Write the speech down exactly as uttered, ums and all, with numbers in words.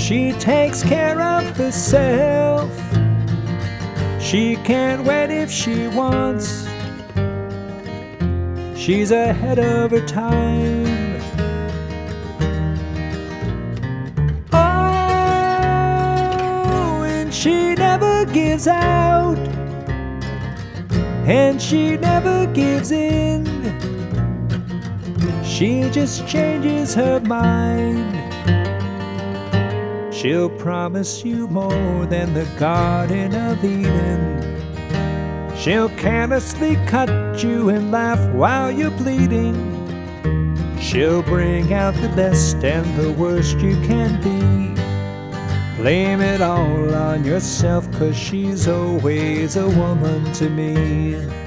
She takes care of herself. She can't wait if she wants. She's ahead of her time. Oh, and she never gives out, and she never gives in. She just changes her mind. She'll promise you more than the Garden of Eden. She'll carelessly cut you and laugh while you're bleeding. She'll bring out the best and the worst you can be. Blame it all on yourself, 'cause she's always a woman to me.